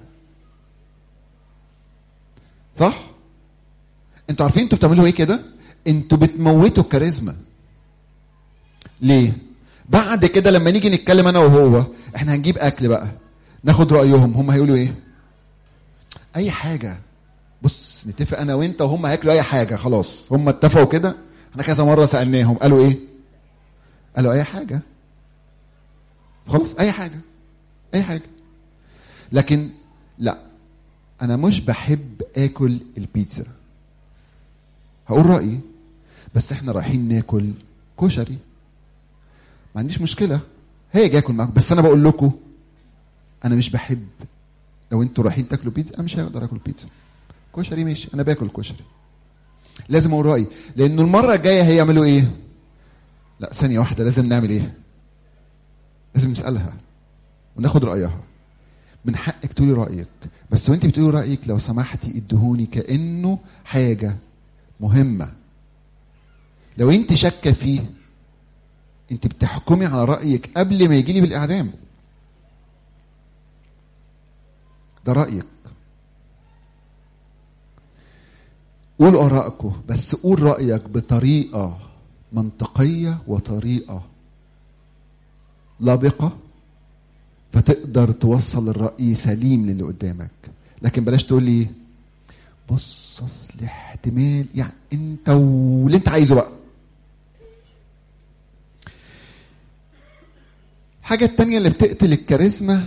صح؟ انتوا عارفين انتوا بتعملوا ايه كده؟ انتوا بتموتوا الكاريزما. ليه؟ بعد كده لما نيجي نتكلم انا وهو احنا هنجيب اكل بقى ناخد رأيهم، هم هيقولوا ايه؟ اي حاجة. بص نتفق انا وانت وهم هياكلوا اي حاجة، خلاص هم اتفقوا كده. احنا كذا مرة سألناهم قالوا ايه؟ قالوا اي حاجة. خلاص اي حاجة اي حاجة. لكن لا انا مش بحب اكل البيتزا، هقول رأيي بس احنا رايحين ناكل كشري ما عنديش مشكلة هاجي اكل معاكم، بس انا بقول لكم انا مش بحب. لو انتوا رايحين تاكلوا بيتزا انا مش هقدر اكل بيتزا. كشري ماشي انا باكل كشري. لازم اقول رأيي لانه المرة الجاية هيعملوا ايه؟ لا ثانية واحدة، لازم نعمل ايه؟ لازم نسألها وناخد رأيها. من حقك تقولي رايك، بس وانت بتقولي رايك لو سمحتي ادهوني كانه حاجه مهمه. لو انت شاكه فيه انت بتحكمي على رايك قبل ما يجيلي بالاعدام. ده رايك، قول ارائكم، بس قول رايك بطريقه منطقيه وطريقه لبقه فتقدر توصل الرأي سليم للي قدامك. لكن بلاش تقول لي بص اصل احتمال، يعني انت واللي انت عايزه بقى. الحاجة التانية اللي بتقتل الكاريزما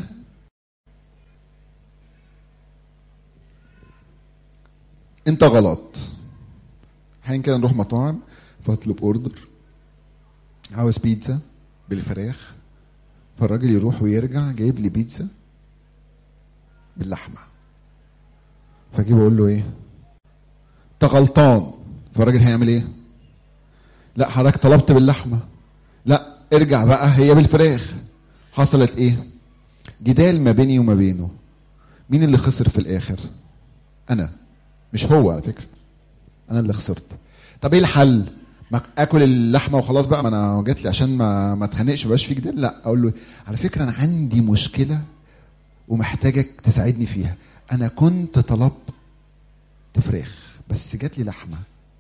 انت غلط. حين كده نروح مطاعم فاطلب اوردر، عاوز بيتزا بالفراخ، فالراجل يروح ويرجع جايب لي بيتزا باللحمه، فاجي بقول له ايه؟ انت غلطان. فالراجل هيعمل ايه؟ لا حضرتك طلبت باللحمه، لا ارجع بقى هي بالفراخ. حصلت ايه؟ جدال ما بيني وما بينه. مين اللي خسر في الاخر؟ انا، مش هو على فكره، انا اللي خسرت. طب ايه الحل؟ ما اكل اللحمه وخلاص بقى، ما انا جات لي عشان ما اتخانقش ما يبقاش في جدال. لا، اقول له على فكره انا عندي مشكله ومحتاجك تساعدني فيها. انا كنت طلبت فراخ بس جات لي لحمه.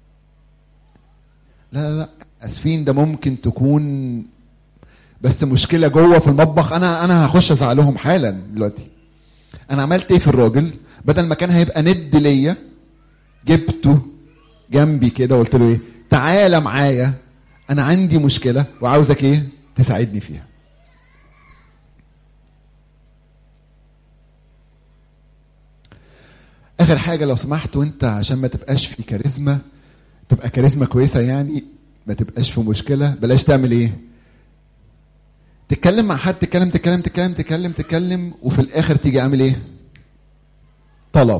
لا لا لا اسفين، ده ممكن تكون بس مشكله جوه في المطبخ، انا هخش ازعلهم حالا دلوقتي. انا عملت ايه في الراجل؟ بدل ما كان هيبقى ند ليا جبته جنبي كده وقلت له ايه؟ تعالى معايا، انا عندي مشكله وعاوزك ايه؟ تساعدني فيها. اخر حاجه لو سمحت، وانت عشان ما تبقاش في كاريزما، تبقى كاريزما كويسه يعني، ما تبقاش في مشكله، بلاش تعمل ايه؟ تتكلم مع حد، تتكلم تتكلم تتكلم تتكلم تتكلم وفي الاخر تيجي عامل ايه؟ طلب.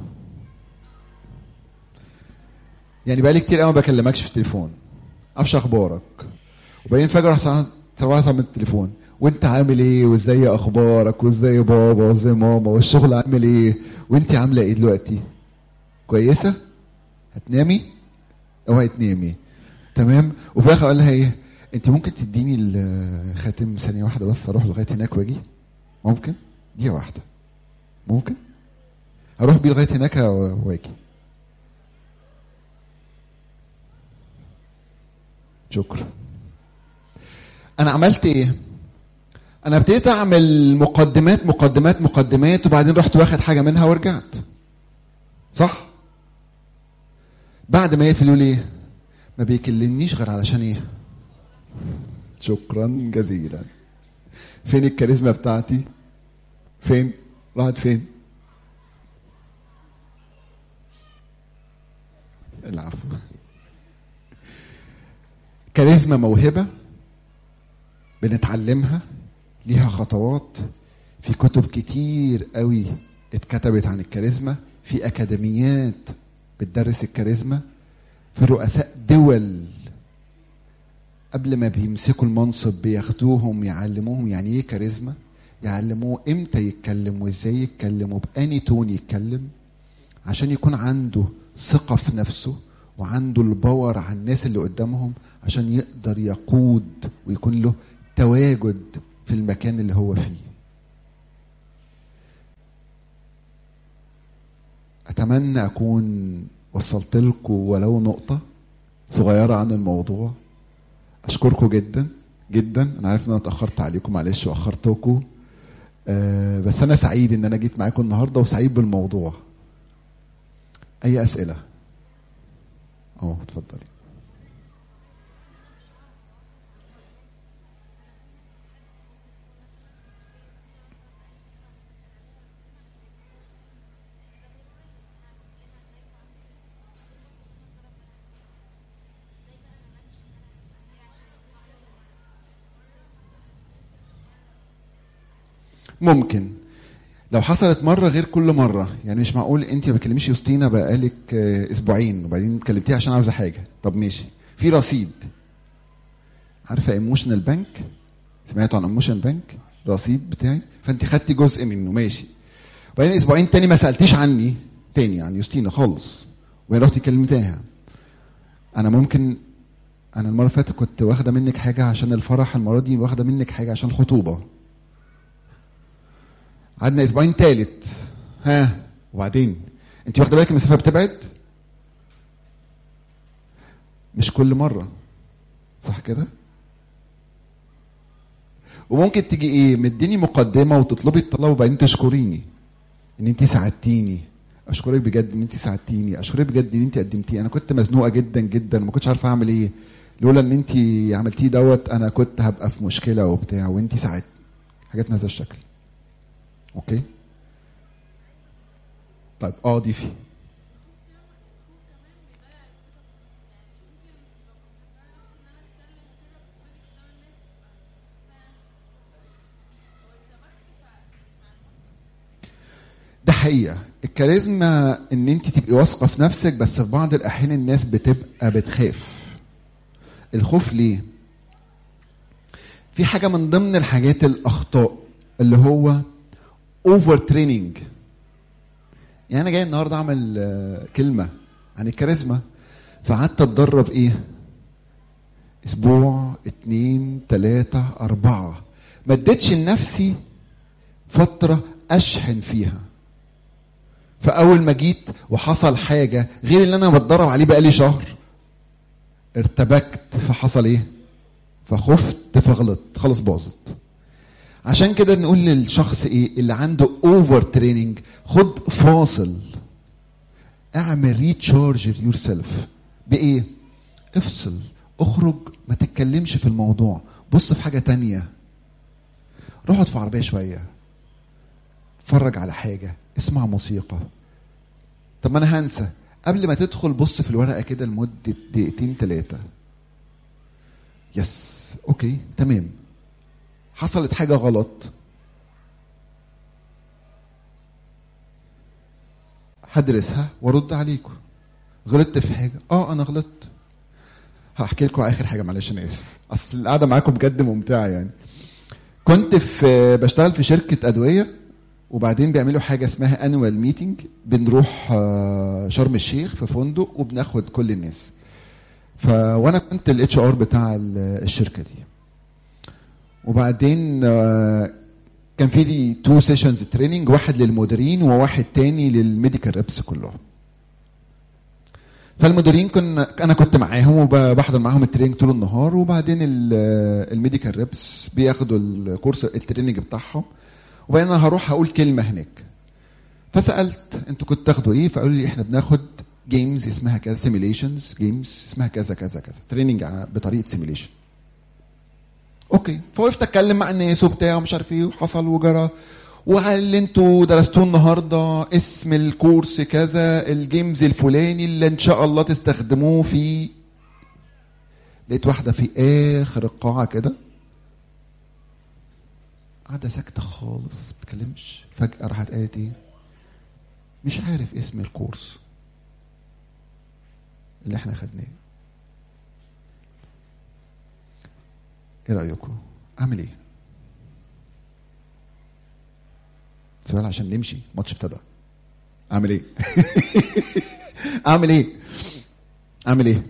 يعني بقالي كتير قوي ما بكلمكش في التليفون، افش اخبارك، وبعدين فجاه رحت من التليفون، وانت عامل ايه؟ وازاي اخبارك؟ وازاي بابا؟ وازاي ماما؟ والشغل عامل ايه؟ وانت عامله ايه دلوقتي؟ كويسه؟ هتنامي؟ اوعي تنامي. تمام. وفي الاخر قال لها ايه؟ انت ممكن تديني الخاتم ثانيه واحده بس اروح لغايه هناك واجي؟ ممكن؟ دقيقه واحده. ممكن؟ هروح بيه لغايه هناك واجي. شكرا. انا عملت ايه؟ انا ابتديت اعمل مقدمات مقدمات مقدمات، وبعدين رحت واخد حاجه منها ورجعت. صح؟ بعد ما يقفلوا ليه؟ ما بيكلمنيش غير علشان ايه؟ شكرا جزيلا. فين الكاريزما بتاعتي؟ فين؟ راحت فين؟ العفو. كاريزما موهبة بنتعلمها، ليها خطوات، في كتب كتير قوي اتكتبت عن الكاريزما، في اكاديميات بتدرس الكاريزما، في رؤساء دول قبل ما بيمسكوا المنصب بياخدوهم يعلموهم يعني ايه كاريزما، يعلموه امتى يتكلم وازاي يتكلم وبأني تون يتكلم، عشان يكون عنده ثقة في نفسه وعنده الباور على الناس اللي قدامهم، عشان يقدر يقود ويكون له تواجد في المكان اللي هو فيه. أتمنى أكون وصلت لكم ولو نقطة صغيرة عن الموضوع. أشكركم جدا جدا. أنا عارف إن أنا اتأخرت عليكم، معلش وأخرتكم، بس أنا سعيد إن أنا جيت معاكم النهاردة وسعيد بالموضوع. أي أسئلة؟ اتفضلي. ممكن لو حصلت مرة غير كل مرة، يعني مش معقول انت ما بتكلميش يوستينا بقالك اسبوعين وبعدين كلمتيها عشان عاوزة حاجة. طب ماشي، في رصيد. عارفة ايموشنال بانك؟ سمعتوا عن ايموشن بانك؟ رصيد بتاعي فانت خدتي جزء منه ماشي. وبعدين اسبوعين تاني ما سالتيش عني تاني عن يوستينا خالص، وهي رحتي كلمتها. انا ممكن انا المره اللي فاتت كنت واخده منك حاجه عشان الفرح، المره دي واخده منك حاجه عشان الخطوبه. قعدنا اسبوعين تالت، ها وبعدين انت واخده بالك المسافه بتبعد؟ مش كل مره، صح كده؟ وممكن تيجي ايه مديني مقدمه وتطلبي الطلب وبعدين تشكريني ان انت ساعدتيني. اشكرك بجد ان انت ساعدتيني، اشكرك بجد ان انت قدمتيه. انا كنت مزنوقه جدا جدا، ما كنتش عارفه اعمل ايه، لولا ان انت عملتيه دوت انا كنت هبقى في مشكله وبتاع، وانت ساعدتي. حاجات من هذا الشكل. اوكي طيب ضيفي. ده حقيقة الكاريزما ان انت تبقي واثقة في نفسك، بس في بعض الاحيان الناس بتبقى بتخاف. الخوف ليه؟ في حاجة من ضمن الحاجات الاخطاء اللي هو اوفر تريننج. يعني انا جاي النهاردة اعمل كلمة عن الكاريزما، فقعدت اتدرب ايه؟ اسبوع 2 3 4، ما اديتش لنفسي فترة اشحن فيها. فاول ما جيت وحصل حاجه غير اللي انا بتدرب عليه بقالي شهر، ارتبكت، فحصل ايه؟ فخفت، فغلطت، خلاص باظت. عشان كده نقول للشخص ايه اللي عنده اوفر تريننج، خد فاصل، اعمل ريتشارج يور سيلف. بايه؟ افصل، اخرج، ما تتكلمش في الموضوع، بص في حاجه تانية، روح اقعد في عربيه شويه، اتفرج على حاجه، اسمع موسيقى. طب ما انا هنسى. قبل ما تدخل بص في الورقه كده لمده 2 3 دقايق. يس اوكي تمام، حصلت حاجه غلط، هدرسها وارد عليكم. غلطت في حاجه، انا غلطت. هحكي لكم اخر حاجه، معلش انا اسف، اصل القعده معاكم بجد ممتعه. يعني كنت بشتغل في شركه ادويه، وبعدين بيعملوا حاجه اسمها انوال ميتنج، بنروح شرم الشيخ في فندق وبناخد كل الناس. وانا كنت الاتش ار بتاع الشركه دي. وبعدين كان في لي 2 سيشنز تريننج، واحد للمديرين وواحد تاني للميديكال ريبس كلهم. فالمديرين انا كنت معاهم وبحضر معاهم التريننج طول النهار، وبعدين الميديكال ريبس بياخدوا الكورس التريننج بتاعهم، وبعدين انا هروح هقول كلمه هناك. فسالت انتوا كنتوا تاخدوا ايه؟ فقالوا لي احنا بناخد جيمز اسمها كذا، سيميليشنز جيمز اسمها كذا كذا كذا، تريننج بطريقه سيميليشن. اوكي، فوقفت اتكلم مع الناس وبتاع ومش عارف ايه، وحصل وجرى، وعلى اللي انتوا درستوه النهارده اسم الكورس كذا، الجيمز الفلاني اللي ان شاء الله تستخدموه في. لقيت واحده في اخر القاعه كده قاعده ساكته خالص بتكلمش، فجاه راحت قالت ايه؟ مش عارف اسم الكورس اللي احنا خدناه. ايه رايكم؟ اعمل ايه؟ سؤال عشان نمشي، ماتش ابتدى. اعمل ايه؟ اعمل ايه؟ اعمل ايه؟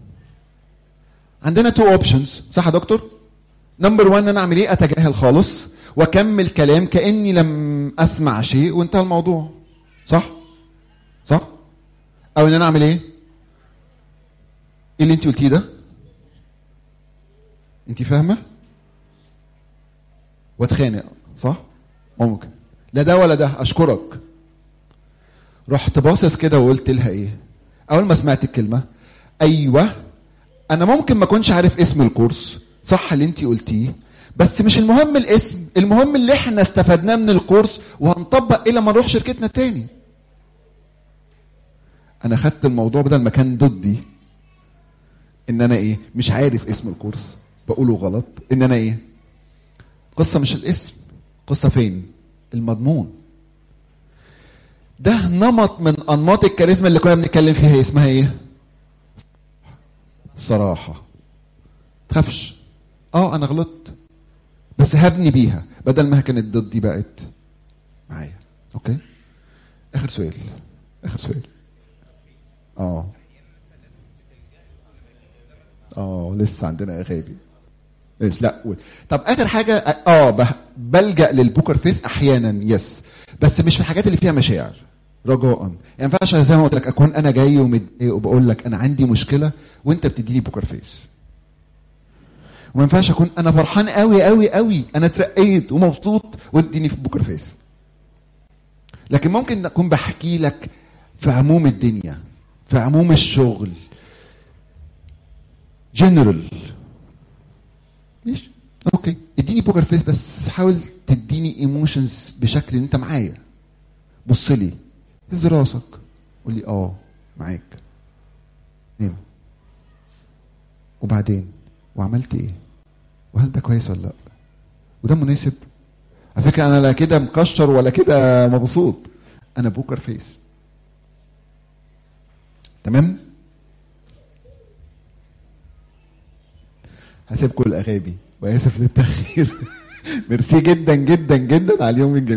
عندنا 2 اوبشنز، صح يا دكتور؟ نمبر 1 انا اعمل ايه؟ اتجاهل خالص واكمل كلام كاني لم اسمع شيء وانتهى الموضوع، صح؟ صح؟ او ان انا اعمل ايه؟ ايه اللي انت قلتيه ده؟ انت فاهمه؟ واتخانق، صح؟ ممكن. لا ده ولا ده، اشكرك. رحت باصص كده وقلت لها ايه اول ما سمعت الكلمه؟ ايوه انا ممكن ما اكونش عارف اسم الكورس، صح اللي انت قلتيه، بس مش المهم الاسم، المهم اللي احنا استفدناه من الكورس وهنطبق الى ما نروح شركتنا تاني. انا خدت الموضوع بدل ما كان ضدي ان انا ايه مش عارف اسم الكورس بقوله غلط، ان انا ايه قصه مش الاسم، قصه فين؟ المضمون. ده نمط من انماط الكاريزما اللي كنا بنتكلم فيها، اسمها ايه؟ الصراحه. تخافش، انا غلطت بس هبني بيها، بدل ما كانت ضدي بقت معايا. اوكي، اخر سؤال. لسه عندنا اغاني. ايش؟ لا قول. طب اخر حاجه، بلجأ للبوكر فيس احيانا، يس، بس مش في الحاجات اللي فيها مشاعر. رجاء يعني ما ينفعش زي ما قلت لك اكون انا جاي ومتضايق وبقول لك انا عندي مشكله وانت بتديني بوكر فيس. وما ينفعش اكون انا فرحان قوي قوي قوي، انا اترقيت ومبسوط واديني في بوكر فيس. لكن ممكن اكون بحكي لك في عموم الدنيا، في عموم الشغل، جنرال، ماشي اوكي، اديني بوكر فيس، بس حاول تديني ايموشنز بشكل ان انت معايا. بص لي، هز راسك، قول لي معاك. نعم. وبعدين وعملت ايه؟ وهل ده كويس ولا لا؟ وده مناسب؟ على فكره انا لا كده مكشر ولا كده مبسوط، انا بوكر فيس. تمام. هسيبكم الاغاني واسف للتاخير. ميرسي جدا جدا جدا على اليوم الجميل.